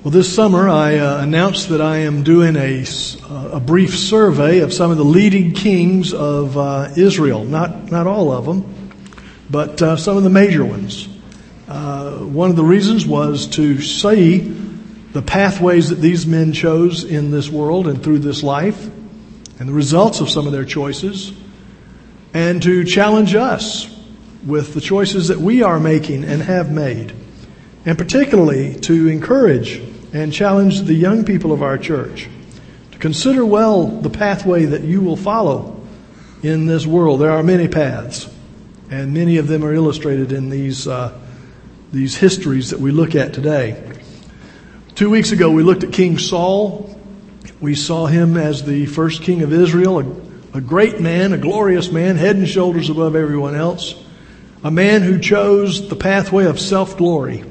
Well, this summer I announced that I am doing a brief survey of some of the leading kings of Israel. Not all of them, but some of the major ones. One of the reasons was to see the pathways that these men chose in this world and through this life, and the results of some of their choices, and to challenge us with the choices that we are making and have made, and particularly to encourage and challenge the young people of our church to consider well the pathway that you will follow in this world. There are many paths, and many of them are illustrated in these histories that we look at today. 2 weeks ago, we looked at King Saul. We saw him as the first king of Israel, a great man, a glorious man, head and shoulders above everyone else, a man who chose the pathway of self-glory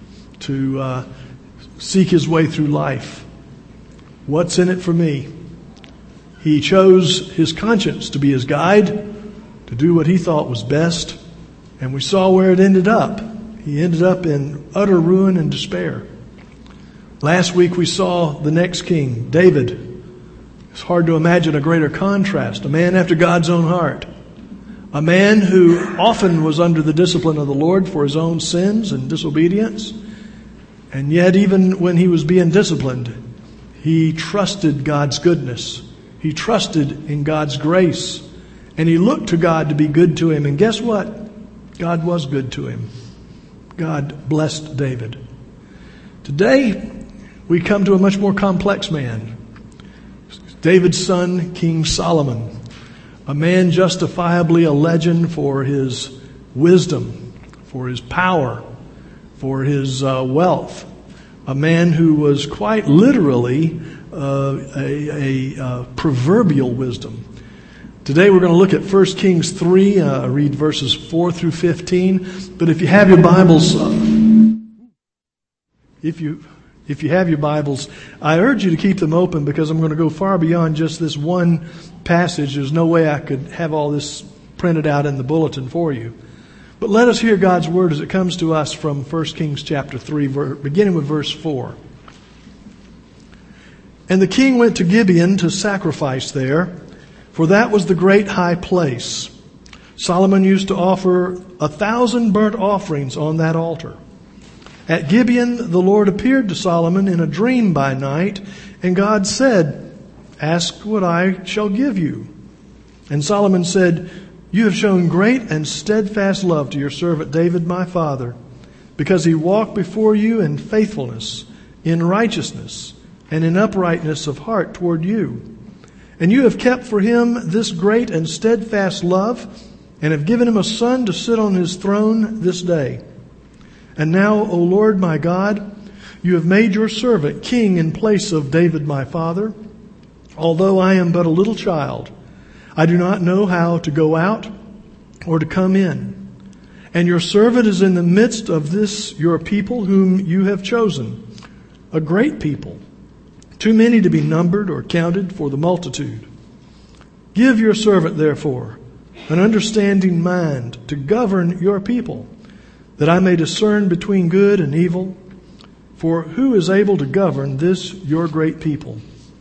to seek his way through life. What's in it for me? He chose his conscience to be his guide, to do what he thought was best, and we saw where it ended up. He ended up in utter ruin and despair. Last week we saw the next king, David. It's hard to imagine a greater contrast. A man after God's own heart. A man who often was under the discipline of the Lord for his own sins and disobedience. And yet even when he was being disciplined, he trusted God's goodness. He trusted in God's grace. And he looked to God to be good to him. And guess what? God was good to him. God blessed David. Today, we come to a much more complex man. David's son, King Solomon. A man justifiably a legend for his wisdom, for his power, for his wealth. A man who was quite literally a proverbial wisdom. Today we're going to look at 1 Kings 3, read verses 4 through 15. But if you have your Bibles, if you have your Bibles, I urge you to keep them open because I'm going to go far beyond just this one passage. There's no way I could have all this printed out in the bulletin for you. But let us hear God's word as it comes to us from 1 Kings chapter 3, beginning with verse 4. And the king went to Gibeon to sacrifice there, for that was the great high place. Solomon used to offer 1,000 burnt offerings on that altar. At Gibeon, the Lord appeared to Solomon in a dream by night, and God said, "Ask what I shall give you." And Solomon said, "You have shown great and steadfast love to your servant David my father, because he walked before you in faithfulness, in righteousness, and in uprightness of heart toward you. And you have kept for him this great and steadfast love, and have given him a son to sit on his throne this day. And now, O Lord my God, you have made your servant king in place of David my father. Although I am but a little child, I do not know how to go out or to come in. And your servant is in the midst of this your people whom you have chosen, a great people, too many to be numbered or counted for the multitude. Give your servant, therefore, an understanding mind to govern your people, that I may discern between good and evil. For who is able to govern this your great people?"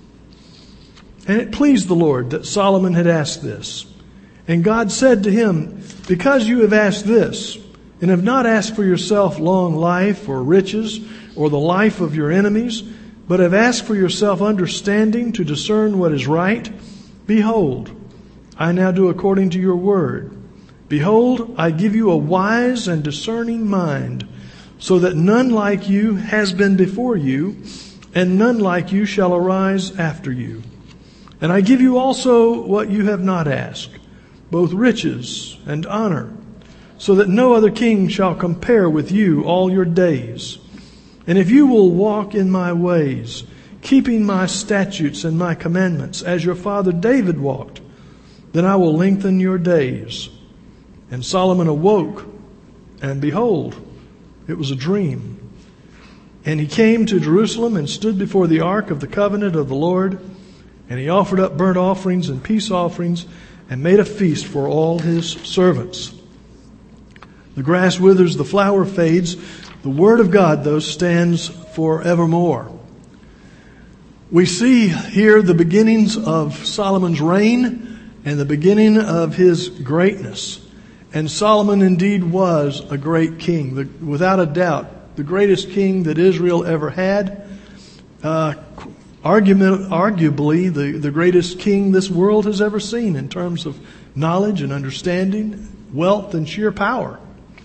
And it pleased the Lord that Solomon had asked this. And God said to him, "Because you have asked this, and have not asked for yourself long life or riches or the life of your enemies, but have asked for yourself understanding to discern what is right, behold, I now do according to your word. Behold, I give you a wise and discerning mind, so that none like you has been before you, and none like you shall arise after you. And I give you also what you have not asked, both riches and honor, so that no other king shall compare with you all your days. And if you will walk in my ways, keeping my statutes and my commandments, as your father David walked, then I will lengthen your days." And Solomon awoke, and behold, it was a dream. And he came to Jerusalem and stood before the ark of the covenant of the Lord, and he offered up burnt offerings and peace offerings, and made a feast for all his servants. The grass withers, the flower fades, The Word of God, though, stands forevermore. We see here the beginnings of Solomon's reign and the beginning of his greatness. And Solomon indeed was a great king, without a doubt, the greatest king that Israel ever had. Arguably the greatest king this world has ever seen in terms of knowledge and understanding, wealth and sheer power.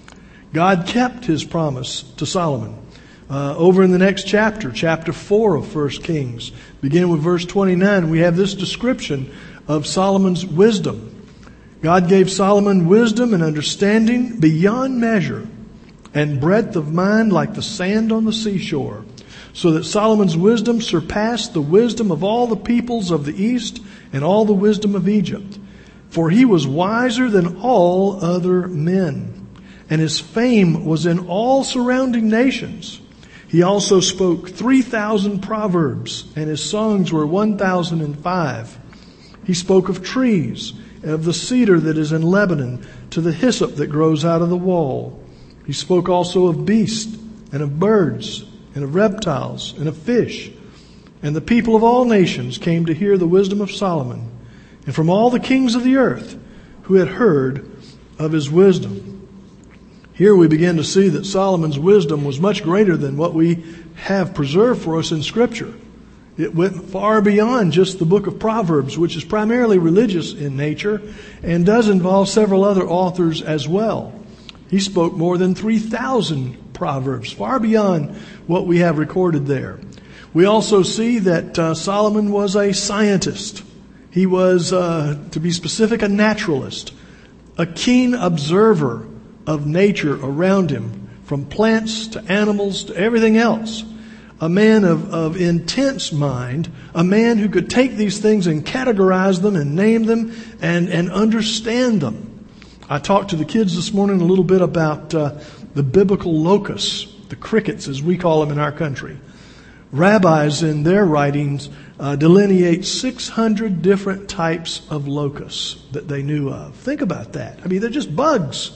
God kept his promise to Solomon. Over in the next chapter, chapter 4 of 1 Kings, beginning with verse 29, we have this description of Solomon's wisdom. God gave Solomon wisdom and understanding beyond measure, and breadth of mind like the sand on the seashore, so that Solomon's wisdom surpassed the wisdom of all the peoples of the east and all the wisdom of Egypt. For he was wiser than all other men, and his fame was in all surrounding nations. He also spoke 3,000 proverbs, and his songs were 1,005. He spoke of trees, and of the cedar that is in Lebanon, to the hyssop that grows out of the wall. He spoke also of beasts, and of birds, and of reptiles, and of fish. And the people of all nations came to hear the wisdom of Solomon, and from all the kings of the earth who had heard of his wisdom. Here we begin to see that Solomon's wisdom was much greater than what we have preserved for us in Scripture. It went far beyond just the book of Proverbs, which is primarily religious in nature and does involve several other authors as well. He spoke more than 3,000 proverbs, far beyond what we have recorded there. We also see that Solomon was a scientist. He was, to be specific, a naturalist, a keen observer of nature around him, from plants to animals to everything else. A man of intense mind, a man who could take these things and categorize them and name them and understand them. I talked to the kids this morning a little bit about the biblical locusts, the crickets as we call them in our country. Rabbis in their writings delineate 600 different types of locusts that they knew of. Think about that. I mean, they're just bugs.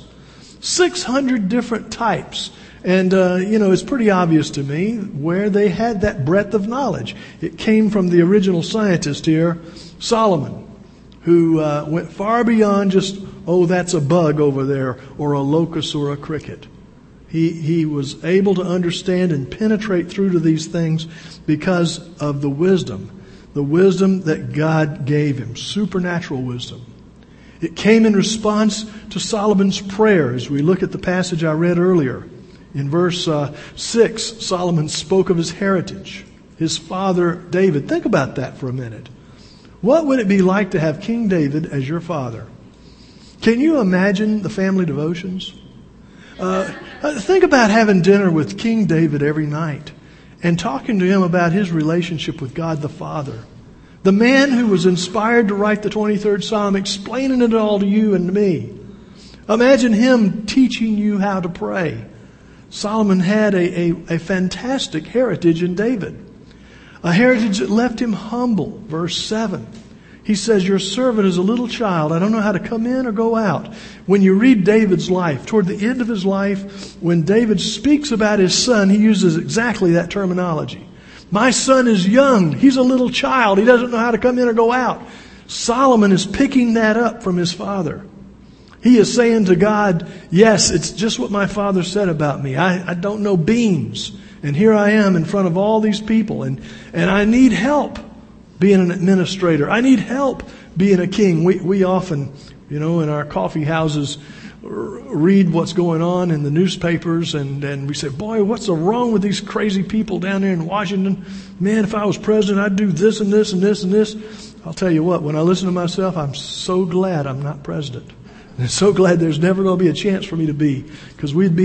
600 different types. And, it's pretty obvious to me where they had that breadth of knowledge. It came from the original scientist here, Solomon, who went far beyond just, that's a bug over there, or a locust or a cricket. He was able to understand and penetrate through to these things because of the wisdom that God gave him, supernatural wisdom. It came in response to Solomon's prayer, as we look at the passage I read earlier. In verse 6, Solomon spoke of his heritage, his father David. Think about that for a minute. What would it be like to have King David as your father? Can you imagine the family devotions? Think about having dinner with King David every night and talking to him about his relationship with God the Father. The man who was inspired to write the 23rd Psalm, explaining it all to you and to me. Imagine him teaching you how to pray. Solomon had a fantastic heritage in David. A heritage that left him humble. Verse 7. He says, your servant is a little child. I don't know how to come in or go out. When you read David's life, toward the end of his life, when David speaks about his son, he uses exactly that terminology. My son is young. He's a little child. He doesn't know how to come in or go out. Solomon is picking that up from his father. He is saying to God, yes, it's just what my father said about me. I don't know beans. And here I am in front of all these people. And I need help being an administrator. I need help being a king. We often, in our coffee houses, read what's going on in the newspapers. And we say, boy, what's so wrong with these crazy people down there in Washington? Man, if I was president, I'd do this and this and this and this. I'll tell you what, when I listen to myself, I'm so glad I'm not president. And so glad there's never going to be a chance for me to be, because we'd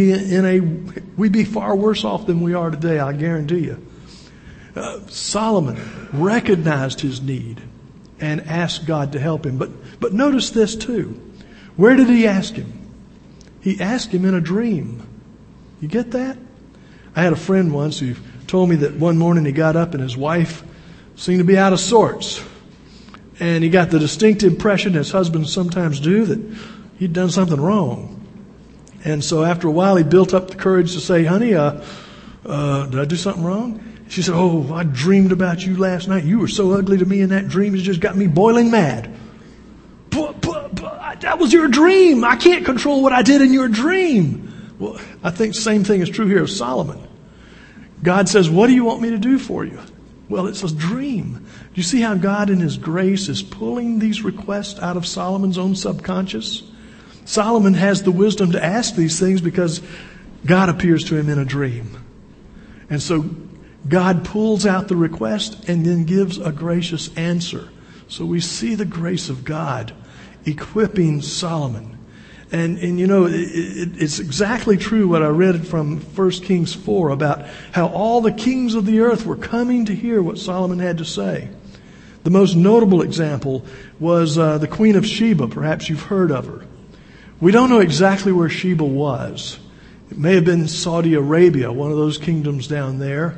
be far worse off than we are today, I guarantee you. Solomon recognized his need and asked God to help him. But notice this too. Where did he ask him? He asked him in a dream. You get that? I had a friend once who told me that one morning he got up and his wife seemed to be out of sorts. And he got the distinct impression, as husbands sometimes do, that he'd done something wrong. And so after a while, he built up the courage to say, honey, did I do something wrong? She said, oh, I dreamed about you last night. You were so ugly to me in that dream. It just got me boiling mad. But that was your dream. I can't control what I did in your dream. Well, I think the same thing is true here of Solomon. God says, what do you want me to do for you? Well, it's a dream. Do you see how God in His grace is pulling these requests out of Solomon's own subconscious? Solomon has the wisdom to ask these things because God appears to him in a dream. And so God pulls out the request and then gives a gracious answer. So we see the grace of God equipping Solomon. And you know, it's exactly true what I read from 1 Kings 4 about how all the kings of the earth were coming to hear what Solomon had to say. The most notable example was the Queen of Sheba. Perhaps you've heard of her. We don't know exactly where Sheba was. It may have been Saudi Arabia, one of those kingdoms down there.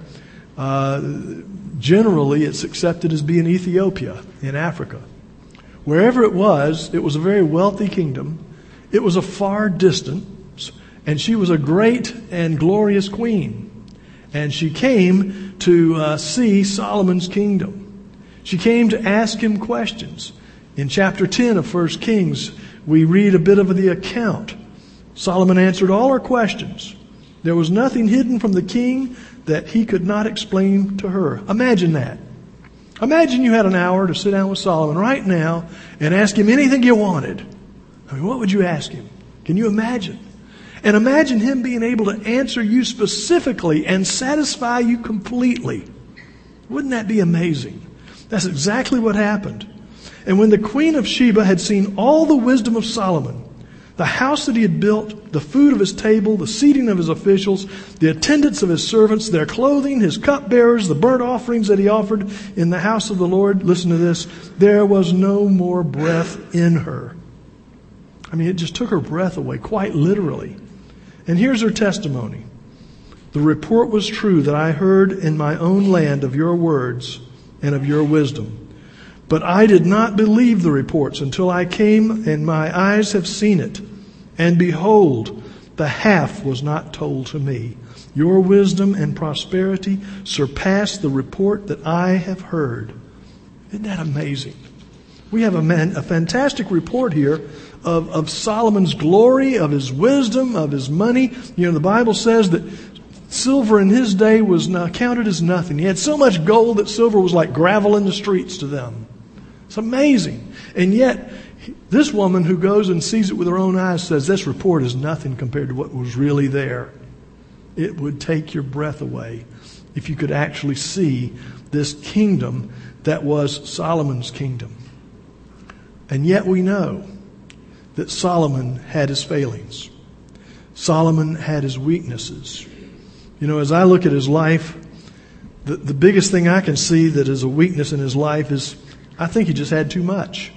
Generally, it's accepted as being Ethiopia in Africa. Wherever it was a very wealthy kingdom. It was a far distance, and she was a great and glorious queen. And she came to see Solomon's kingdom. She came to ask him questions. In chapter 10 of 1 Kings, we read a bit of the account. Solomon answered all her questions. There was nothing hidden from the king that he could not explain to her. Imagine that. Imagine you had an hour to sit down with Solomon right now and ask him anything you wanted. I mean, what would you ask him? Can you imagine? And imagine him being able to answer you specifically and satisfy you completely. Wouldn't that be amazing? That's exactly what happened. And when the Queen of Sheba had seen all the wisdom of Solomon, the house that he had built, the food of his table, the seating of his officials, the attendance of his servants, their clothing, his cupbearers, the burnt offerings that he offered in the house of the Lord, listen to this, there was no more breath in her. I mean, it just took her breath away, quite literally. And here's her testimony. The report was true that I heard in my own land of your words and of your wisdom. But I did not believe the reports until I came and my eyes have seen it. And behold, the half was not told to me. Your wisdom and prosperity surpass the report that I have heard. Isn't that amazing? We have a fantastic report here of Solomon's glory, of his wisdom, of his money. You know, the Bible says that silver in his day was counted as nothing. He had so much gold that silver was like gravel in the streets to them. It's amazing. And yet, this woman who goes and sees it with her own eyes says this report is nothing compared to what was really there. It would take your breath away if you could actually see this kingdom that was Solomon's kingdom. And yet we know that Solomon had his failings. Solomon had his weaknesses. You know, as I look at his life, the biggest thing I can see that is a weakness in his life is I think he just had too much.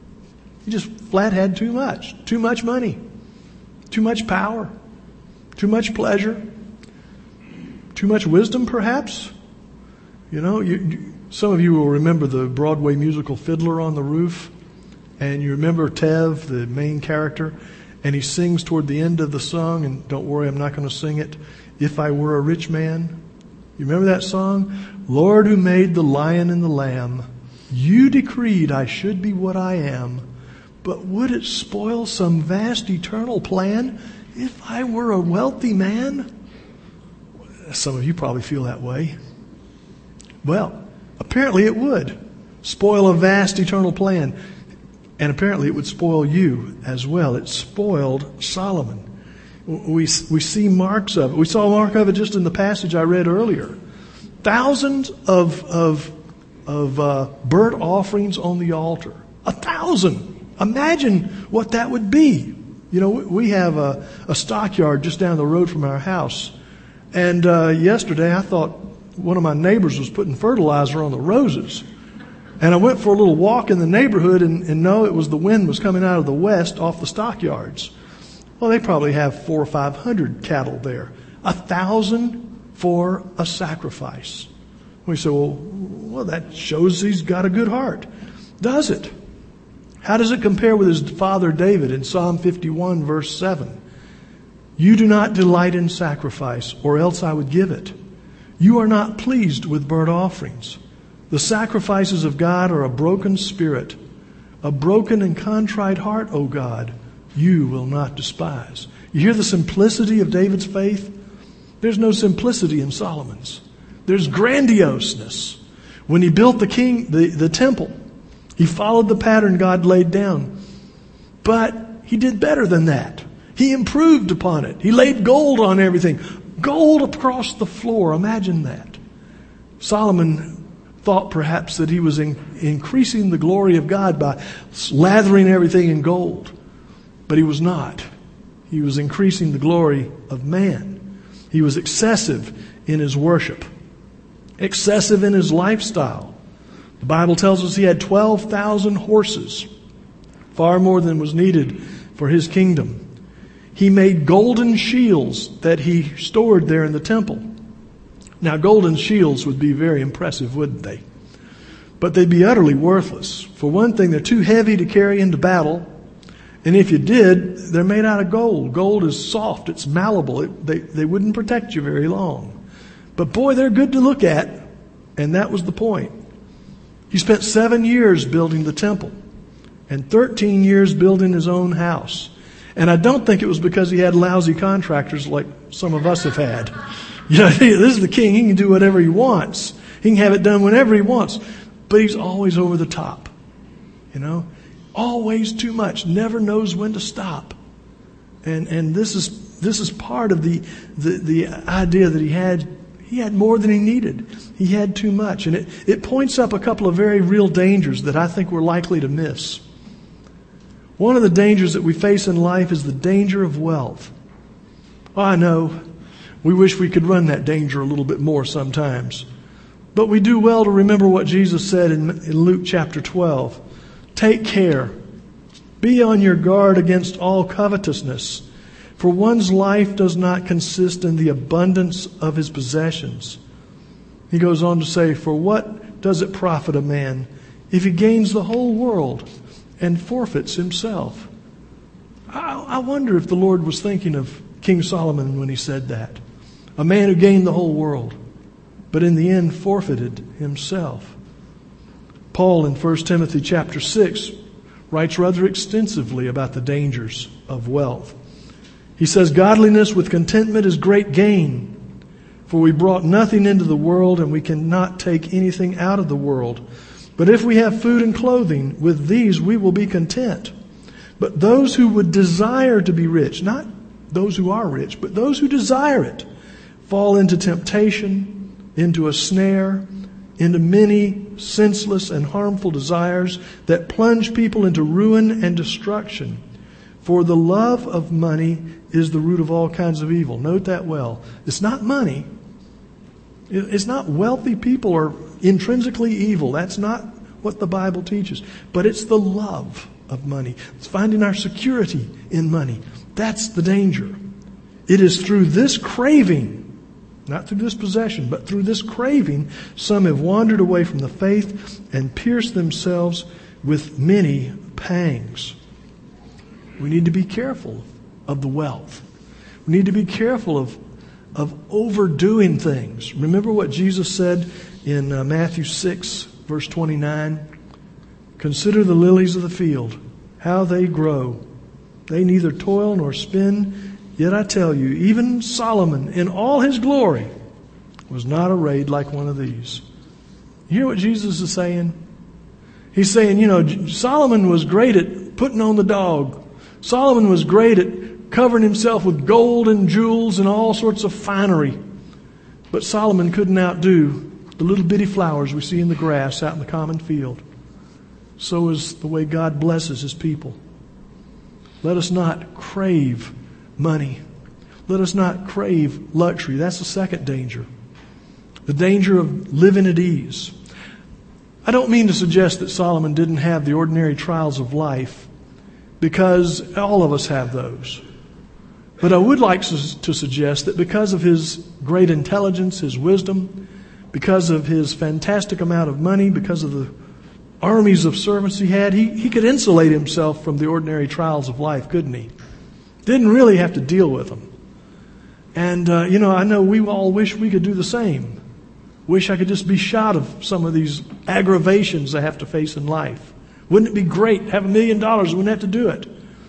He just flat had too much. Too much money. Too much power. Too much pleasure. Too much wisdom, perhaps. You know, some of you will remember the Broadway musical Fiddler on the Roof. And you remember Tev, the main character, and he sings toward the end of the song, and don't worry, I'm not going to sing it, If I Were a Rich Man. You remember that song? Lord, who made the lion and the lamb, you decreed I should be what I am, but would it spoil some vast eternal plan if I were a wealthy man? Some of you probably feel that way. Well, apparently it would spoil a vast eternal plan. And apparently it would spoil you as well. It spoiled Solomon. We see marks of it. We saw a mark of it just in the passage I read earlier. Thousands of burnt offerings on the altar. 1,000. Imagine what that would be. You know, we have a stockyard just down the road from our house. And yesterday I thought one of my neighbors was putting fertilizer on the roses. And I went for a little walk in the neighborhood and no, it was the wind was coming out of the west off the stockyards. Well, they probably have 400 or 500 cattle there. 1,000 for a sacrifice. We say, well, that shows he's got a good heart. Does it? How does it compare with his father David in Psalm 51 verse 7? You do not delight in sacrifice, or else I would give it. You are not pleased with burnt offerings. The sacrifices of God are a broken spirit. A broken and contrite heart, O God, you will not despise. You hear the simplicity of David's faith? There's no simplicity in Solomon's. There's grandioseness. When he built the temple, he followed the pattern God laid down. But he did better than that. He improved upon it. He laid gold on everything. Gold across the floor. Imagine that. Solomon thought perhaps that he was increasing the glory of God by lathering everything in gold. But he was not. He was increasing the glory of man. He was excessive in his worship. Excessive in his lifestyle. The Bible tells us he had 12,000 horses. Far more than was needed for his kingdom. He made golden shields that he stored there in the temple. Now, golden shields would be very impressive, wouldn't they? But they'd be utterly worthless. For one thing, they're too heavy to carry into battle. And if you did, they're made out of gold. Gold is soft. It's malleable. They wouldn't protect you very long. But boy, they're good to look at. And that was the point. He spent 7 years building the temple. And 13 years building his own house. And I don't think it was because he had lousy contractors like some of us have had. You know, this is the king. He can do whatever he wants. He can have it done whenever he wants. But he's always over the top. You know, always too much. Never knows when to stop. And this is part of the idea that he had more than he needed. He had too much. And it points up a couple of very real dangers that I think we're likely to miss. One of the dangers that we face in life is the danger of wealth. Oh, I know. We wish we could run that danger a little bit more sometimes. But we do well to remember what Jesus said in Luke chapter 12. Take care. Be on your guard against all covetousness. For one's life does not consist in the abundance of his possessions. He goes on to say, for what does it profit a man if he gains the whole world and forfeits himself? I wonder if the Lord was thinking of King Solomon when he said that. A man who gained the whole world, but in the end forfeited himself. Paul in 1 Timothy chapter 6 writes rather extensively about the dangers of wealth. He says, godliness with contentment is great gain, for we brought nothing into the world and we cannot take anything out of the world. But if we have food and clothing, with these we will be content. But those who would desire to be rich, not those who are rich, but those who desire it, fall into temptation, into a snare, into many senseless and harmful desires that plunge people into ruin and destruction. For the love of money is the root of all kinds of evil. Note that well. It's not money. It's not wealthy people are intrinsically evil. That's not what the Bible teaches. But it's the love of money. It's finding our security in money. That's the danger. It is through this craving, not through this possession, but through this craving, some have wandered away from the faith and pierced themselves with many pangs. We need to be careful of the wealth. We need to be careful of overdoing things. Remember what Jesus said in Matthew 6, verse 29? Consider the lilies of the field, how they grow. They neither toil nor spin. Yet I tell you, even Solomon in all his glory was not arrayed like one of these. You hear what Jesus is saying? He's saying, Solomon was great at putting on the dog. Solomon was great at covering himself with gold and jewels and all sorts of finery. But Solomon couldn't outdo the little bitty flowers we see in the grass out in the common field. So is the way God blesses His people. Let us not crave money. Let us not crave luxury. That's the second danger. The danger of living at ease. I don't mean to suggest that Solomon didn't have the ordinary trials of life, because all of us have those. But I would like to suggest that because of his great intelligence, his wisdom, because of his fantastic amount of money, because of the armies of servants he had, he could insulate himself from the ordinary trials of life, couldn't he? Didn't really have to deal with them. And, I know we all wish we could do the same. Wish I could just be shot of some of these aggravations I have to face in life. Wouldn't it be great to have $1 million? We wouldn't have to do it.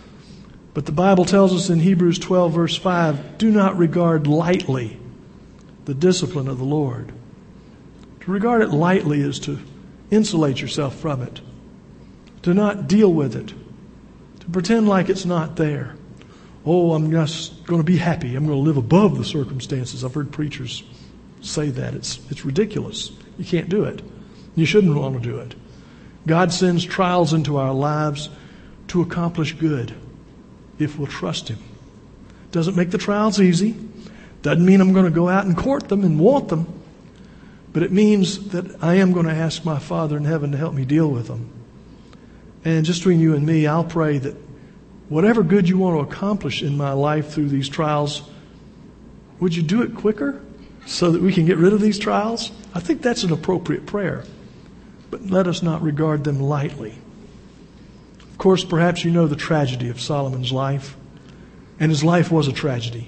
But the Bible tells us in Hebrews 12, verse 5, do not regard lightly the discipline of the Lord. To regard it lightly is to insulate yourself from it, to not deal with it, to pretend like it's not there. Oh, I'm just going to be happy. I'm going to live above the circumstances. I've heard preachers say that. It's ridiculous. You can't do it. You shouldn't want to do it. God sends trials into our lives to accomplish good if we'll trust Him. Doesn't make the trials easy. Doesn't mean I'm going to go out and court them and want them. But it means that I am going to ask my Father in heaven to help me deal with them. And just between you and me, I'll pray that whatever good you want to accomplish in my life through these trials, would you do it quicker so that we can get rid of these trials? I think that's an appropriate prayer. But let us not regard them lightly. Of course, perhaps you know the tragedy of Solomon's life. And his life was a tragedy.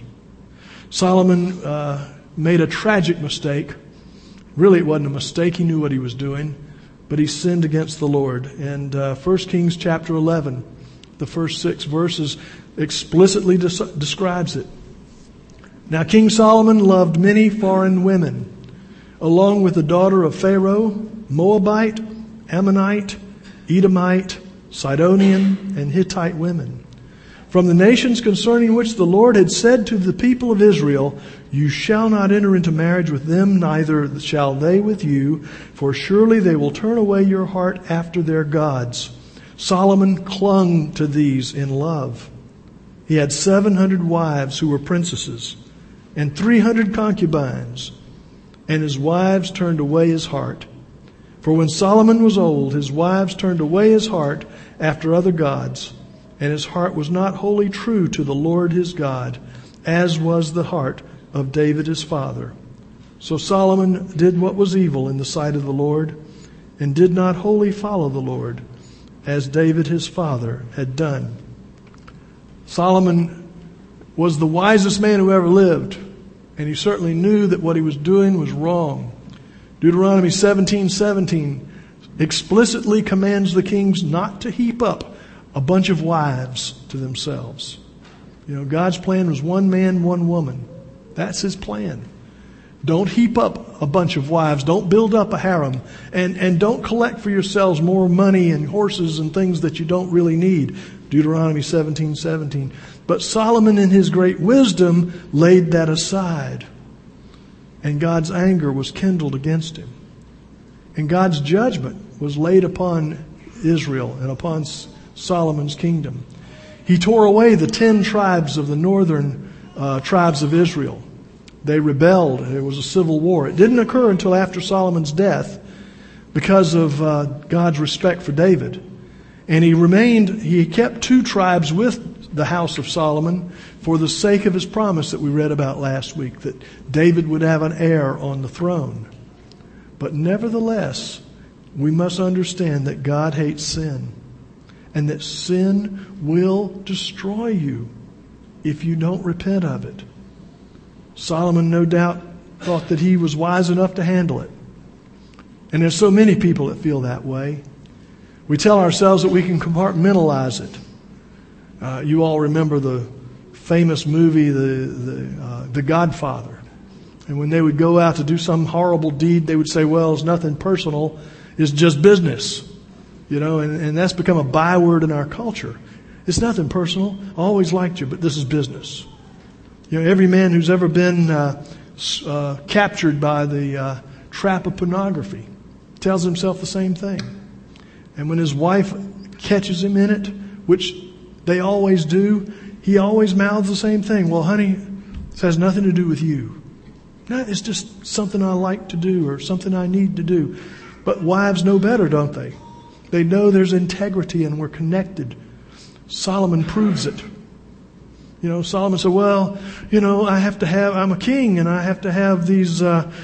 Solomon made a tragic mistake. Really, it wasn't a mistake. He knew what he was doing. But he sinned against the Lord. And 1 Kings chapter 11, the first 6 verses, explicitly describes it. Now King Solomon loved many foreign women, along with the daughter of Pharaoh, Moabite, Ammonite, Edomite, Sidonian, and Hittite women, from the nations concerning which the Lord had said to the people of Israel, you shall not enter into marriage with them, neither shall they with you, for surely they will turn away your heart after their gods. Solomon clung to these in love. He had 700 wives who were princesses, and 300 concubines, and his wives turned away his heart. For when Solomon was old, his wives turned away his heart after other gods, and his heart was not wholly true to the Lord his God, as was the heart of David his father. So Solomon did what was evil in the sight of the Lord, and did not wholly follow the Lord, as David his father had done. Solomon was the wisest man who ever lived, and he certainly knew that what he was doing was wrong. Deuteronomy 17:17 explicitly commands the kings not to heap up a bunch of wives to themselves. God's plan was one man, one woman. That's His plan. Don't heap up a bunch of wives. Don't build up a harem. And don't collect for yourselves more money and horses and things that you don't really need. Deuteronomy 17:17. But Solomon in his great wisdom laid that aside. And God's anger was kindled against him. And God's judgment was laid upon Israel and upon Solomon's kingdom. He tore away the 10 tribes of the northern tribes of Israel. They rebelled. There was a civil war. It didn't occur until after Solomon's death because of God's respect for David. And he kept 2 tribes with the house of Solomon for the sake of his promise that we read about last week, that David would have an heir on the throne. But nevertheless, we must understand that God hates sin, and that sin will destroy you if you don't repent of it. Solomon, no doubt, thought that he was wise enough to handle it. And there's so many people that feel that way. We tell ourselves that we can compartmentalize it. You all remember the famous movie, The Godfather. And when they would go out to do some horrible deed, they would say, well, it's nothing personal. It's just business. And that's become a byword in our culture. It's nothing personal. I always liked you, but this is business. Every man who's ever been captured by the trap of pornography tells himself the same thing. And when his wife catches him in it, which they always do, he always mouths the same thing. Well, honey, this has nothing to do with you. No, it's just something I like to do or something I need to do. But wives know better, don't they? They know there's integrity and we're connected. Solomon proves it. Solomon said, well, I'm a king and I have to have these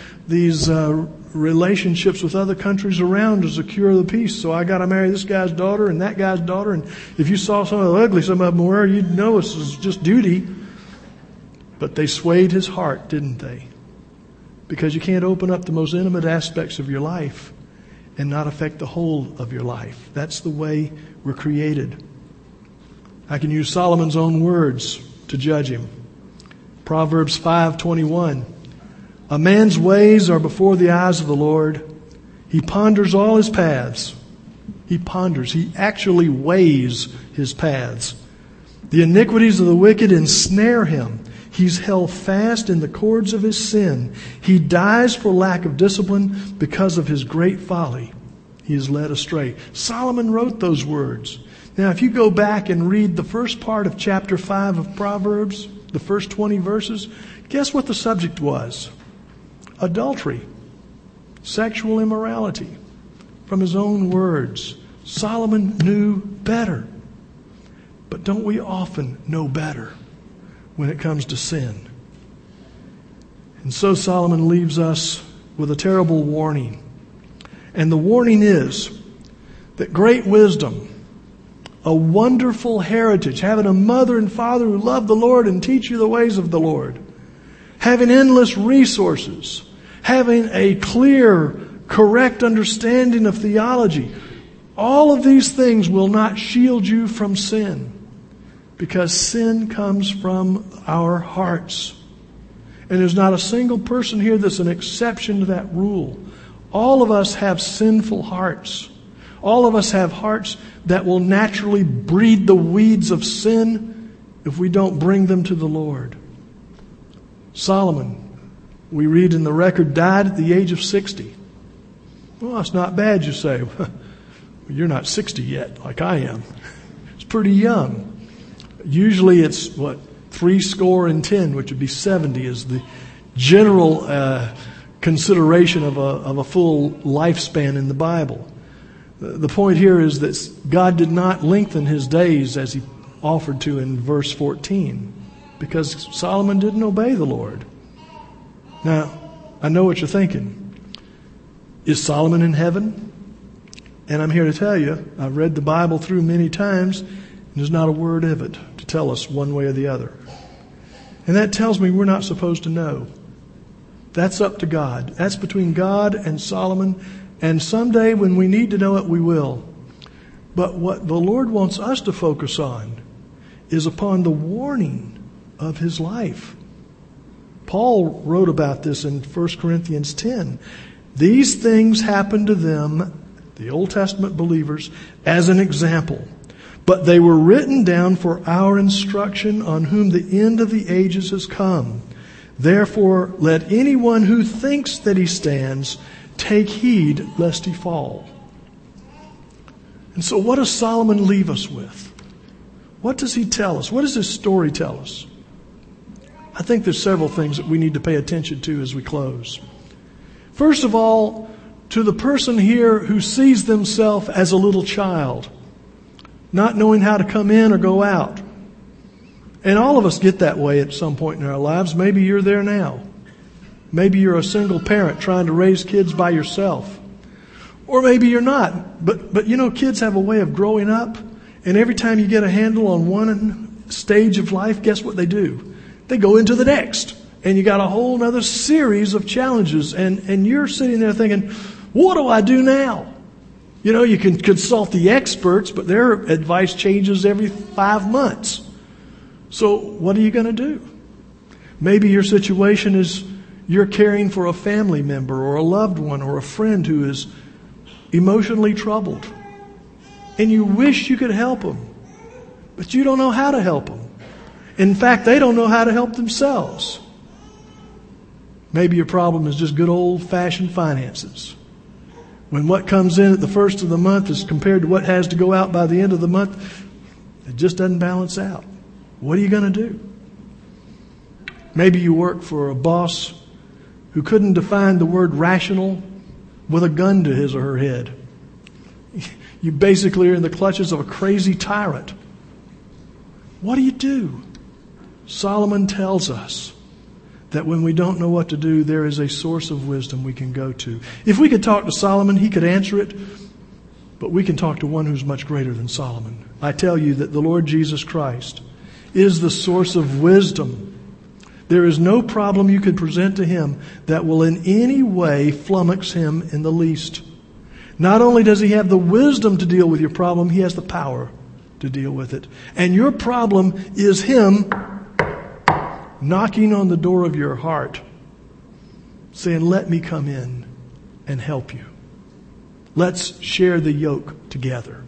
relationships with other countries around to secure the peace. So I got to marry this guy's daughter and that guy's daughter. And if you saw some of the ugly some of them were, you'd know this is just duty. But they swayed his heart, didn't they? Because you can't open up the most intimate aspects of your life and not affect the whole of your life. That's the way we're created. I can use Solomon's own words to judge him. Proverbs 5:21. A man's ways are before the eyes of the Lord. He ponders all his paths. He ponders. He actually weighs his paths. The iniquities of the wicked ensnare him. He's held fast in the cords of his sin. He dies for lack of discipline because of his great folly. He is led astray. Solomon wrote those words. Now, if you go back and read the first part of chapter 5 of Proverbs, the first 20 verses, guess what the subject was? Adultery, sexual immorality. From his own words, Solomon knew better. But don't we often know better when it comes to sin? And so Solomon leaves us with a terrible warning. And the warning is that great wisdom, a wonderful heritage, having a mother and father who love the Lord and teach you the ways of the Lord, having endless resources, having a clear, correct understanding of theology, all of these things will not shield you from sin, because sin comes from our hearts. And there's not a single person here that's an exception to that rule. All of us have sinful hearts. All of us have hearts that will naturally breed the weeds of sin if we don't bring them to the Lord. Solomon, we read in the record, died at the age of 60. Well, that's not bad, you say. Well, you're not 60 yet, like I am. It's pretty young. Usually it's, 70, which would be 70, is the general consideration of a full lifespan in the Bible. The point here is that God did not lengthen his days as he offered to in verse 14, because Solomon didn't obey the Lord. Now, I know what you're thinking. Is Solomon in heaven? And I'm here to tell you, I've read the Bible through many times, and there's not a word of it to tell us one way or the other. And that tells me we're not supposed to know. That's up to God. That's between God and Solomon. And someday when we need to know it, we will. But what the Lord wants us to focus on is upon the warning of his life. Paul wrote about this in 1 Corinthians 10. These things happened to them, the Old Testament believers, as an example. But they were written down for our instruction, on whom the end of the ages has come. Therefore, let anyone who thinks that he stands take heed lest he fall. And so what does Solomon leave us with? What does he tell us? What does this story tell us? I think there's several things that we need to pay attention to as we close. First of all, to the person here who sees themselves as a little child, not knowing how to come in or go out. And all of us get that way at some point in our lives. Maybe you're there now. Maybe you're a single parent trying to raise kids by yourself. Or maybe you're not. But you know, kids have a way of growing up. And every time you get a handle on one stage of life, guess what they do? They go into the next. And you got a whole other series of challenges. And you're sitting there thinking, what do I do now? You know, you can consult the experts, but their advice changes every 5 months. So what are you going to do? Maybe your situation is you're caring for a family member or a loved one or a friend who is emotionally troubled. And you wish you could help them, but you don't know how to help them. In fact, they don't know how to help themselves. Maybe your problem is just good old-fashioned finances. When what comes in at the first of the month is compared to what has to go out by the end of the month, it just doesn't balance out. What are you going to do? Maybe you work for a boss who couldn't define the word rational with a gun to his or her head. You basically are in the clutches of a crazy tyrant. What do you do? Solomon tells us that when we don't know what to do, there is a source of wisdom we can go to. If we could talk to Solomon, he could answer it, but we can talk to one who's much greater than Solomon. I tell you that the Lord Jesus Christ is the source of wisdom There is no problem you could present to him that will in any way flummox him in the least. Not only does he have the wisdom to deal with your problem, he has the power to deal with it. And your problem is him knocking on the door of your heart, saying, let me come in and help you. Let's share the yoke together.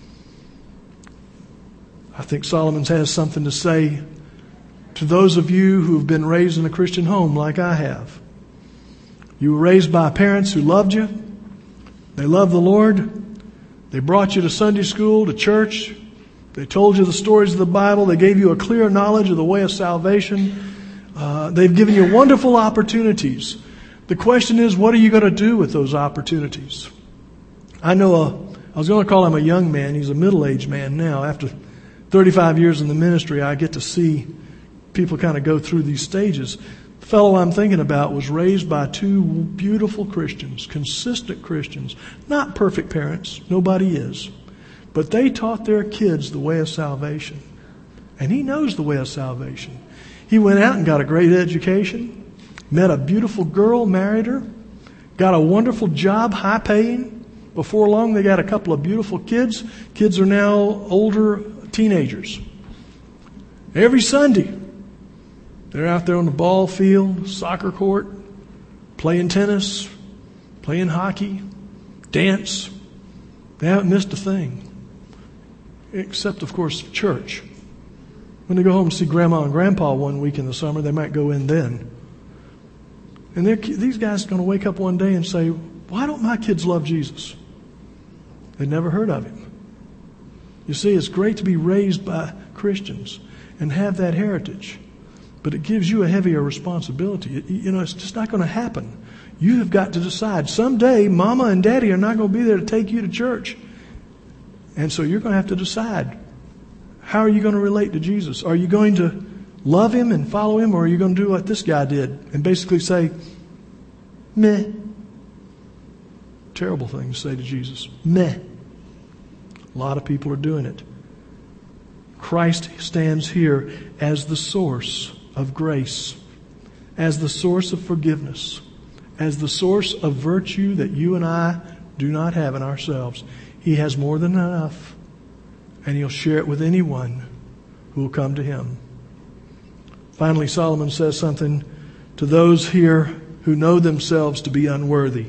I think Solomon has something to say to those of you who have been raised in a Christian home like I have. You were raised by parents who loved you. They loved the Lord. They brought you to Sunday school, to church. They told you the stories of the Bible. They gave you a clear knowledge of the way of salvation. They've given you wonderful opportunities. The question is, what are you going to do with those opportunities? I know I was going to call him a young man. He's a middle-aged man now. After 35 years in the ministry, I get to see people kind of go through these stages. The fellow I'm thinking about was raised by two beautiful Christians, consistent Christians, not perfect parents. Nobody is. But they taught their kids the way of salvation. And he knows the way of salvation. He went out and got a great education, met a beautiful girl, married her, got a wonderful job, high paying. Before long, they got a couple of beautiful kids. Kids are now older teenagers. Every Sunday, they're out there on the ball field, soccer court, playing tennis, playing hockey, dance. They haven't missed a thing. Except, of course, church. When they go home to see Grandma and Grandpa one week in the summer, they might go in then. And these guys are going to wake up one day and say, why don't my kids love Jesus? They'd never heard of him. You see, it's great to be raised by Christians and have that heritage. But it gives you a heavier responsibility. It's just not going to happen. You have got to decide. Someday, Mama and Daddy are not going to be there to take you to church. And so you're going to have to decide, how are you going to relate to Jesus? Are you going to love him and follow him, or are you going to do what this guy did and basically say, meh? Terrible thing to say to Jesus. Meh. A lot of people are doing it. Christ stands here as the source of grace, as the source of forgiveness, as the source of virtue that you and I do not have in ourselves. He has more than enough, and he'll share it with anyone who will come to him. Finally, Solomon says something to those here who know themselves to be unworthy,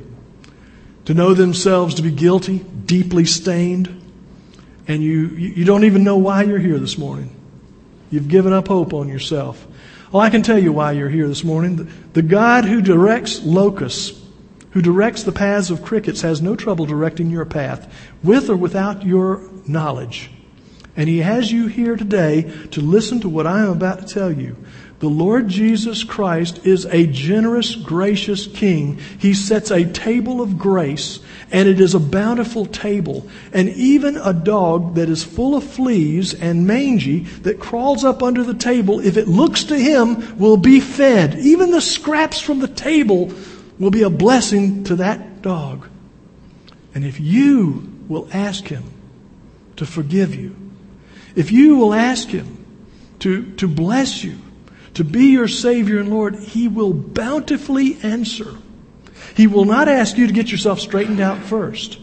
to know themselves to be guilty, deeply stained, and you don't even know why you're here this morning. You've given up hope on yourself. Well, I can tell you why you're here this morning. The God who directs locusts, who directs the paths of crickets, has no trouble directing your path, with or without your knowledge. And he has you here today to listen to what I am about to tell you. The Lord Jesus Christ is a generous, gracious King. He sets a table of grace, and it is a bountiful table. And even a dog that is full of fleas and mangy, that crawls up under the table, if it looks to him, will be fed. Even the scraps from the table will be a blessing to that dog. And if you will ask him to forgive you, if you will ask him to bless you, to be your Savior and Lord, he will bountifully answer. He will not ask you to get yourself straightened out first.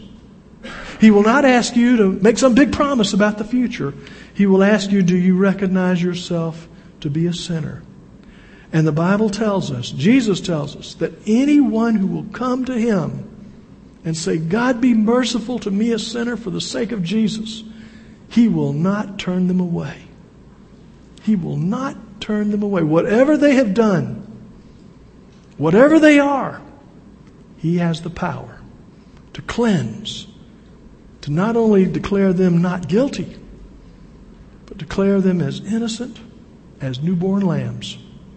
He will not ask you to make some big promise about the future. He will ask you, do you recognize yourself to be a sinner? And the Bible tells us, Jesus tells us, that anyone who will come to him and say, God, be merciful to me, a sinner, for the sake of Jesus, he will not turn them away. He will not turn them away. Whatever they have done, whatever they are, he has the power to cleanse, to not only declare them not guilty, but declare them as innocent as newborn lambs.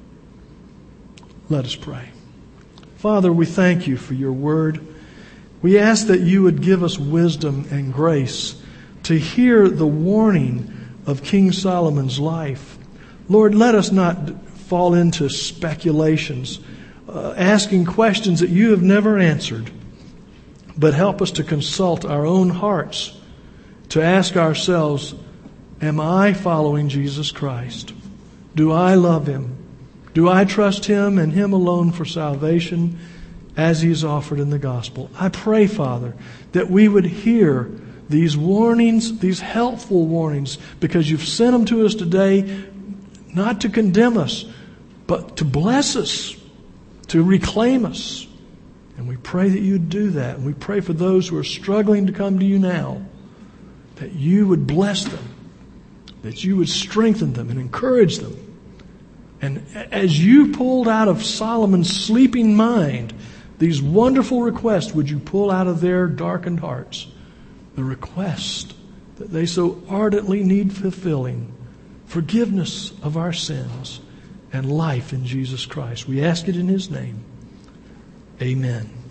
Let us pray. Father, we thank you for your word. We ask that you would give us wisdom and grace to hear the warning of King Solomon's life. Lord, let us not fall into speculations, asking questions that you have never answered, but help us to consult our own hearts, to ask ourselves, am I following Jesus Christ? Do I love him? Do I trust Him and Him alone for salvation as He is offered in the gospel? I pray, Father, that we would hear these warnings, these helpful warnings, because You've sent them to us today, not to condemn us, but to bless us, to reclaim us. And we pray that You'd do that. And we pray for those who are struggling to come to You now, that You would bless them, that You would strengthen them and encourage them. And as You pulled out of Solomon's sleeping mind these wonderful requests, would You pull out of their darkened hearts the request that they so ardently need fulfilling, forgiveness of our sins and life in Jesus Christ. We ask it in His name. Amen.